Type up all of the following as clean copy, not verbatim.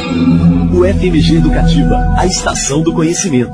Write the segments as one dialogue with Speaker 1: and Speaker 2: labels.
Speaker 1: O FMG Educativa, a estação do conhecimento.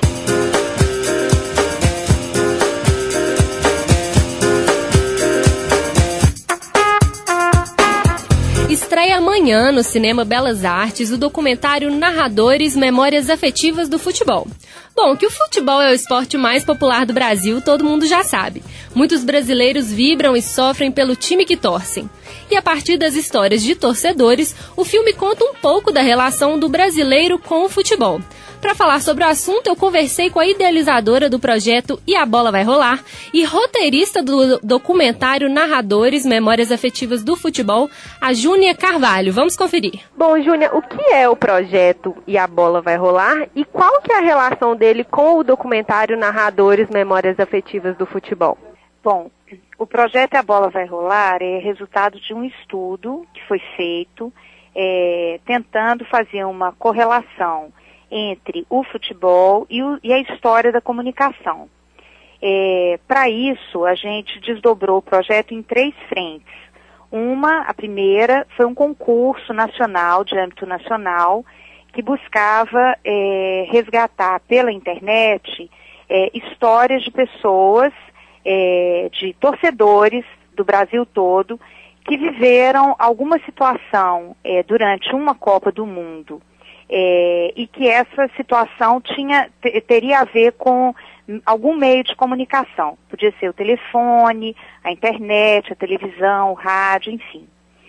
Speaker 2: Estreia amanhã no Cinema Belas Artes o documentário Narradores, Memórias Afetivas do Futebol. Bom, que o futebol é o esporte mais popular do Brasil, todo mundo já sabe. Muitos brasileiros vibram e sofrem pelo time que torcem. E a partir das histórias de torcedores, o filme conta um pouco da relação do brasileiro com o futebol. Para falar sobre o assunto, eu conversei com a idealizadora do projeto E a Bola Vai Rolar e roteirista do documentário Narradores, Memórias Afetivas do Futebol, a Júnia Carvalho. Vamos conferir. Bom, Júnia, o que é o projeto E a Bola Vai Rolar e qual que é a relação dele com o documentário Narradores, Memórias Afetivas do Futebol?
Speaker 3: Bom, o projeto A Bola Vai Rolar é resultado de um estudo que foi feito tentando fazer uma correlação entre o futebol e a história da comunicação. Para isso, a gente desdobrou o projeto em 3 frentes. A primeira, foi um concurso nacional, de âmbito nacional, que buscava resgatar pela internet histórias de pessoas, de torcedores do Brasil todo, que viveram alguma situação durante uma Copa do Mundo, e que essa situação teria a ver com algum meio de comunicação. Podia ser o telefone, a internet, a televisão, o rádio, enfim.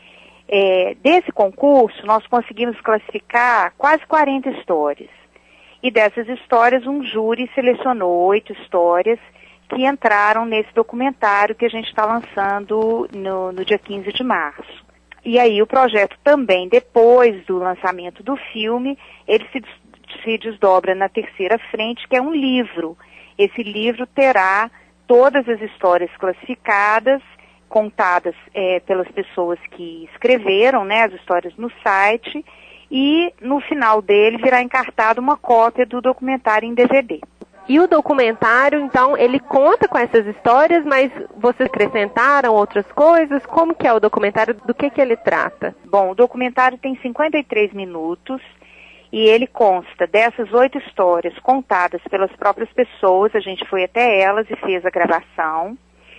Speaker 3: Desse concurso, nós conseguimos classificar quase 40 histórias. E dessas histórias, um júri selecionou 8 histórias que entraram nesse documentário que a gente está lançando no dia 15 de março. E aí o projeto também, depois do lançamento do filme, ele se desdobra na terceira frente, que é um livro. Esse livro terá todas as histórias classificadas, contadas pelas pessoas que escreveram, né, as histórias no site, e no final dele virá encartada uma cópia do documentário em DVD.
Speaker 2: E o documentário, então, ele conta com essas histórias, mas vocês acrescentaram outras coisas? Como que é o documentário? Do que ele trata?
Speaker 3: Bom, o documentário tem 53 minutos e ele consta dessas 8 histórias contadas pelas próprias pessoas. A gente foi até elas e fez a gravação.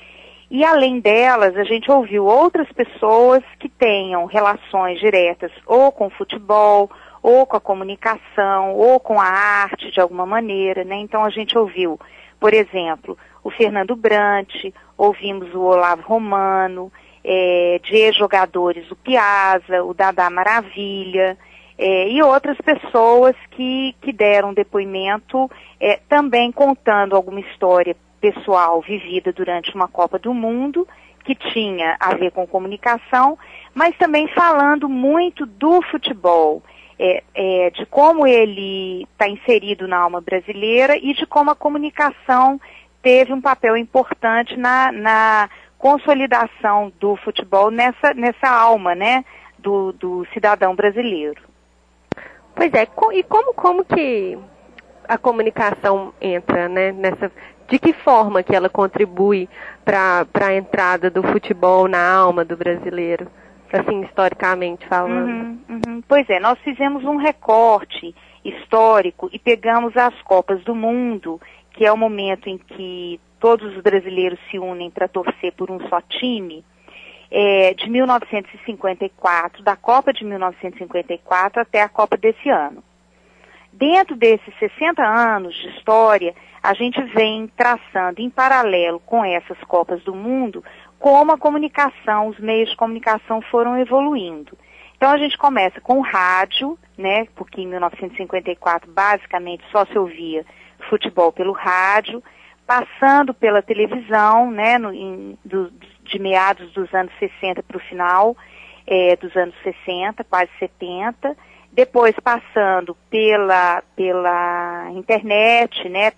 Speaker 3: E além delas, a gente ouviu outras pessoas que tenham relações diretas ou com o futebol, ou com a comunicação, ou com a arte de alguma maneira, né? Então a gente ouviu, por exemplo, o Fernando Brant, ouvimos o Olavo Romano, de ex-jogadores o Piazza, o Dadá Maravilha, e outras pessoas que deram depoimento, também contando alguma história pessoal vivida durante uma Copa do Mundo, que tinha a ver com comunicação, mas também falando muito do futebol, de como ele está inserido na alma brasileira e de como a comunicação teve um papel importante na consolidação do futebol nessa alma, né, do cidadão brasileiro.
Speaker 2: Pois é, e como que a comunicação entra, né, de que forma que ela contribui para a entrada do futebol na alma do brasileiro? Assim, historicamente falando.
Speaker 3: Pois é, nós fizemos um recorte histórico e pegamos as Copas do Mundo, que é o momento em que todos os brasileiros se unem para torcer por um só time, de 1954, da Copa de 1954 até a Copa desse ano. Dentro desses 60 anos de história, a gente vem traçando em paralelo com essas Copas do Mundo como a comunicação, os meios de comunicação foram evoluindo. Então a gente começa com o rádio, né, porque em 1954 basicamente só se ouvia futebol pelo rádio, passando pela televisão, né, de meados dos anos 60 para o final dos anos 60, quase 70, depois passando pela internet, né,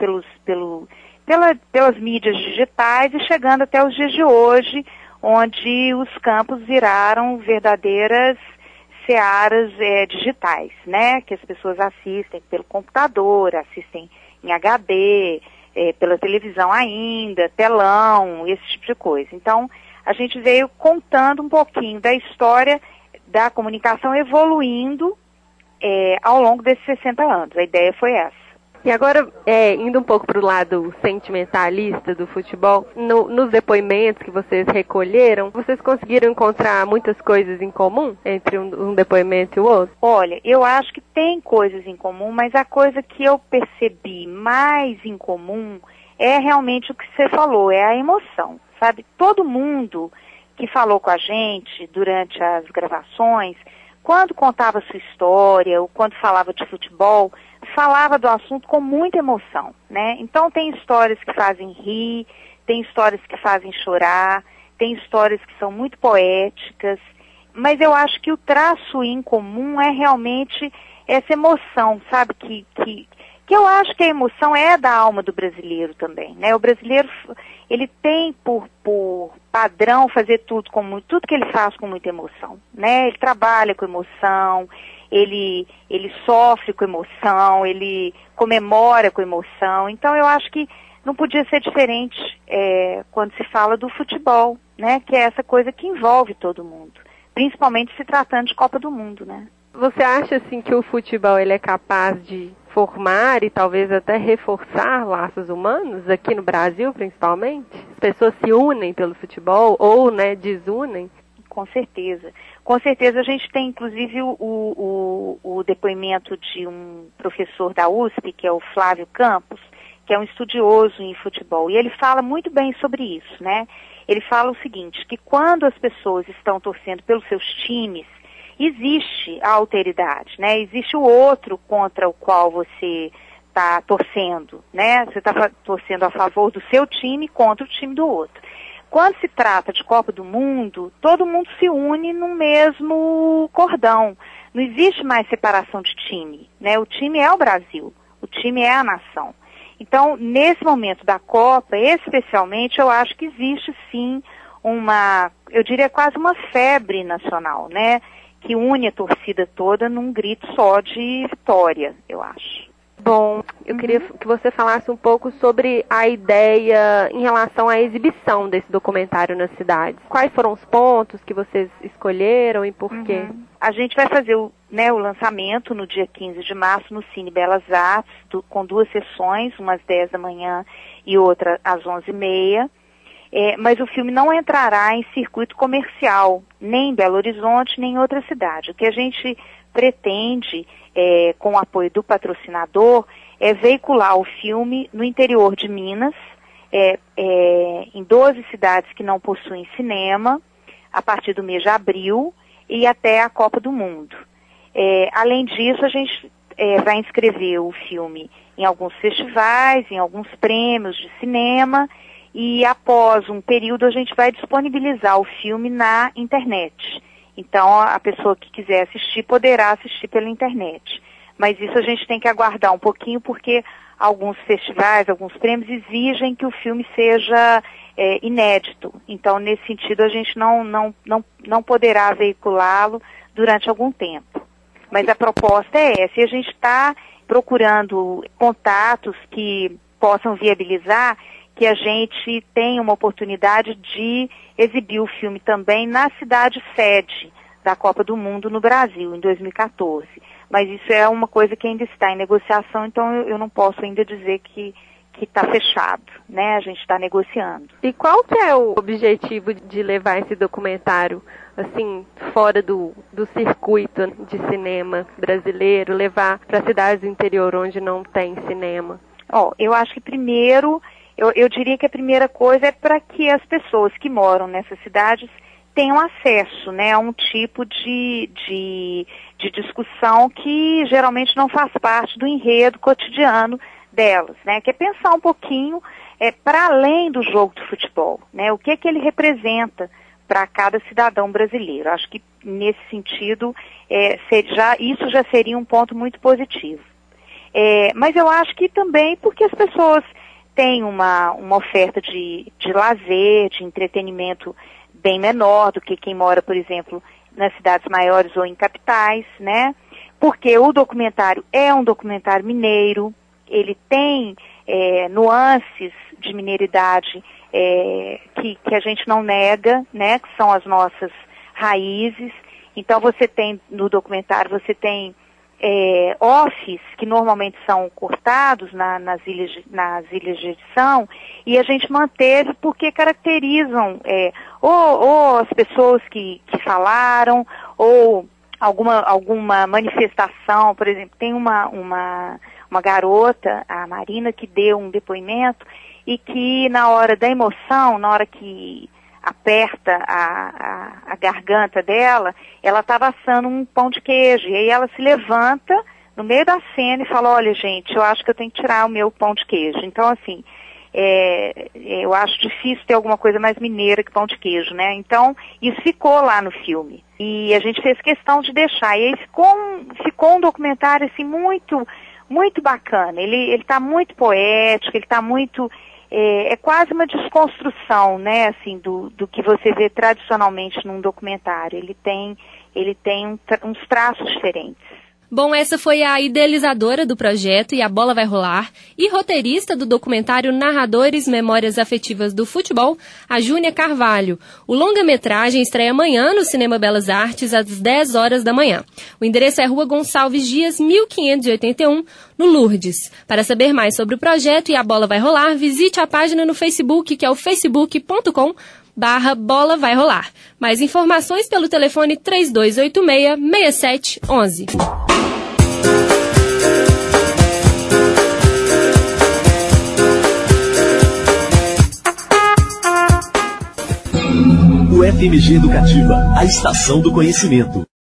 Speaker 3: pelas mídias digitais e chegando até os dias de hoje, onde os campos viraram verdadeiras searas digitais, né, que as pessoas assistem pelo computador, assistem em HD, pela televisão ainda, telão, esse tipo de coisa. Então, a gente veio contando um pouquinho da história da comunicação evoluindo ao longo desses 60 anos. A ideia foi essa.
Speaker 4: E agora, indo um pouco para o lado sentimentalista do futebol, nos depoimentos que vocês recolheram, vocês conseguiram encontrar muitas coisas em comum entre um depoimento e o outro?
Speaker 3: Olha, eu acho que tem coisas em comum, mas a coisa que eu percebi mais em comum é realmente o que você falou, é a emoção, sabe? Todo mundo que falou com a gente durante as gravações, quando contava sua história ou quando falava de futebol, falava do assunto com muita emoção, né? Então tem histórias que fazem rir, tem histórias que fazem chorar, tem histórias que são muito poéticas, mas eu acho que o traço em comum é realmente essa emoção, sabe? Que eu acho que a emoção é da alma do brasileiro também, né? O brasileiro, ele tem por padrão fazer tudo que ele faz com muita emoção, né? Ele trabalha com emoção, ele sofre com emoção, ele comemora com emoção. Então eu acho que não podia ser diferente quando se fala do futebol, né? Que é essa coisa que envolve todo mundo, principalmente se tratando de Copa do Mundo, né?
Speaker 4: Você acha, assim, que o futebol ele é capaz de formar e talvez até reforçar laços humanos, aqui no Brasil, principalmente? As pessoas se unem pelo futebol ou, né, desunem?
Speaker 3: Com certeza. Com certeza a gente tem, inclusive, o depoimento de um professor da USP, que é o Flávio Campos, que é um estudioso em futebol, e ele fala muito bem sobre isso, né? Ele fala o seguinte, que quando as pessoas estão torcendo pelos seus times, existe a alteridade, né? Existe o outro contra o qual você está torcendo, né? Você está torcendo a favor do seu time contra o time do outro. Quando se trata de Copa do Mundo, todo mundo se une no mesmo cordão. Não existe mais separação de time, né? O time é o Brasil, o time é a nação. Então, nesse momento da Copa, especialmente, eu acho que existe sim eu diria quase uma febre nacional, né? Que une a torcida toda num grito só de vitória, eu acho.
Speaker 4: Bom, eu queria que você falasse um pouco sobre a ideia em relação à exibição desse documentário nas cidades. Quais foram os pontos que vocês escolheram e por quê?
Speaker 3: A gente vai fazer o lançamento no dia 15 de março no Cine Belas Artes, com 2 sessões, uma às 10 da manhã e outra às 11h30. Mas o filme não entrará em circuito comercial, nem em Belo Horizonte, nem em outra cidade. O que a gente pretende, com o apoio do patrocinador, é veicular o filme no interior de Minas, em 12 cidades que não possuem cinema, a partir do mês de abril e até a Copa do Mundo. Além disso, a gente vai inscrever o filme em alguns festivais, em alguns prêmios de cinema, e após um período a gente vai disponibilizar o filme na internet. Então a pessoa que quiser assistir poderá assistir pela internet. Mas isso a gente tem que aguardar um pouquinho porque alguns festivais, alguns prêmios exigem que o filme seja inédito. Então nesse sentido a gente não poderá veiculá-lo durante algum tempo. Mas a proposta é essa, e a gente está procurando contatos que possam viabilizar que a gente tenha uma oportunidade de exibir o filme também na cidade sede da Copa do Mundo no Brasil, em 2014. Mas isso é uma coisa que ainda está em negociação, então eu não posso ainda dizer que está fechado, né? A gente está negociando.
Speaker 4: E qual que é o objetivo de levar esse documentário, assim, fora do circuito de cinema brasileiro, levar para cidades do interior onde não tem cinema?
Speaker 3: Eu acho que primeiro... Eu diria que a primeira coisa é para que as pessoas que moram nessas cidades tenham acesso, né, a um tipo de discussão que geralmente não faz parte do enredo cotidiano delas, né, que é pensar um pouquinho para além do jogo do futebol, né, o que ele representa para cada cidadão brasileiro. Acho que nesse sentido isso já seria um ponto muito positivo. Mas eu acho que também porque as pessoas tem uma oferta de lazer, de entretenimento bem menor do que quem mora, por exemplo, nas cidades maiores ou em capitais, né? Porque o documentário é um documentário mineiro, ele tem nuances de mineiridade que a gente não nega, né? Que são as nossas raízes. Então você tem, no documentário, você tem offs que normalmente são cortados nas ilhas de edição, e a gente manteve porque caracterizam ou as pessoas que falaram, ou alguma manifestação. Por exemplo, tem uma garota, a Marina, que deu um depoimento e que na hora da emoção, na hora que aperta a garganta dela, ela estava assando um pão de queijo, e aí ela se levanta no meio da cena e fala: olha, gente, eu acho que eu tenho que tirar o meu pão de queijo. Então, assim, eu acho difícil ter alguma coisa mais mineira que pão de queijo, né? Então, isso ficou lá no filme, e a gente fez questão de deixar, e aí ficou um documentário, assim, muito, muito bacana. Ele está muito poético, ele está muito... É quase uma desconstrução, né, assim, do que você vê tradicionalmente num documentário. Ele tem uns traços diferentes.
Speaker 2: Bom, essa foi a idealizadora do projeto E a Bola Vai Rolar e roteirista do documentário Narradores Memórias Afetivas do Futebol, a Júnia Carvalho. O longa-metragem estreia amanhã no Cinema Belas Artes, às 10 horas da manhã. O endereço é Rua Gonçalves Dias, 1581, no Lourdes. Para saber mais sobre o projeto E a Bola Vai Rolar, visite a página no Facebook, que é o facebook.com/Bola Vai Rolar. Mais informações pelo telefone 3286-6711.
Speaker 1: O FMG Educativa, a estação do conhecimento.